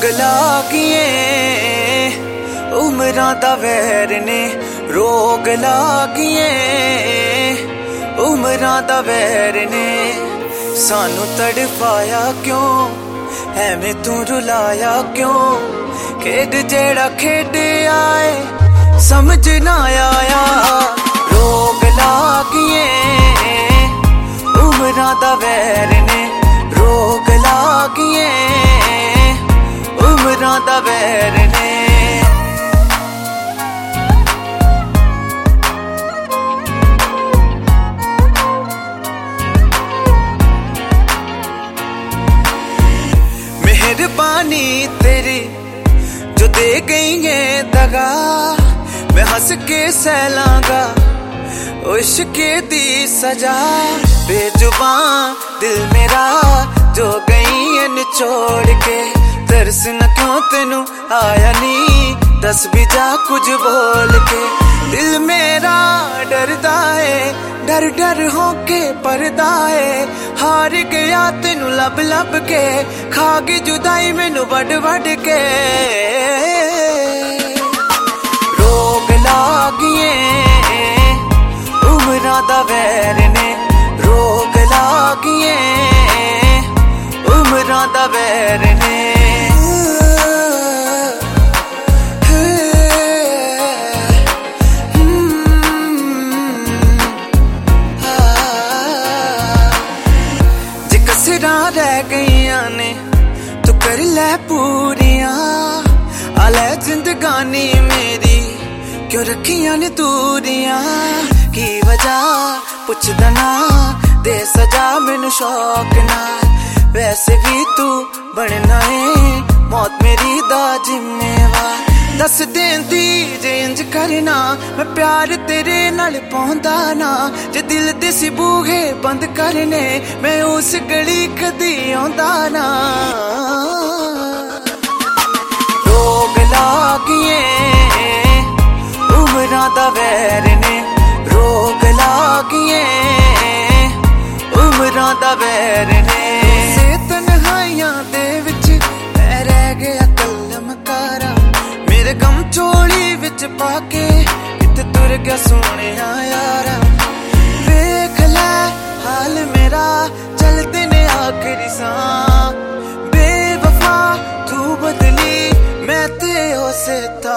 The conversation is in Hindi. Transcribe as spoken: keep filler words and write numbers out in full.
लागिए उमरां दा वैर ने, रोग लागिए उमरां दा वैर ने। सानू तड़पाया क्यों ऐवें तू रुलाया क्यों, खेड जेड़ा खेड आए समझ ना आया। रोग लागिए उमरां दा वैर ने, रोग लागिए उमरां दा वैर ने। मेहरबानी तेरी जो दे गई है दगा, मैं हंस के सहलांगा इश्क़ दी सजा। बेजुबान दिल मेरा जो गई है निचोड़ के, तरस न क्यों तेनू आया नी, दस भी जा कुछ बोल के। दिल मेरा डरदा है डर डर होके परदा है, हार गया तेनू लब लब के, खा गई जुदाई मैनू वड वड के। रोग लागिए उमरां दा वैर ने, रोग लागिए उमरां दा वैर ने। जे कसरां रह गईयां ने तू कर लै पूरियां, आलै जिंदगानी मेरी क्यों रखियां ने दूरियां। की वजह पुछदा ना दे सजा मैनू शौक ना, वैसे भी तू बनना है मौत मेरी दा जिम्मेवार। दस देंदी जे इंज करना मैं प्यार तेरे नाल पौंदा ना, जे दिल दे सी बूहे बंद करने मैं उस गली कदी आंदा ना। रोग लागिए उमरां दा वैर ने, रोग लागिए उमरां दा वैर ने। से तन्हाइयां दे विच मैं रह गया कलमकारा, मेरे गम झोली विच पाके किते तुर गया सोहणिया यारा। वेख लै हाल मेरा चलदे ने आखिरी सांस, बेवफा तू बदली मैं ते ओ सिता।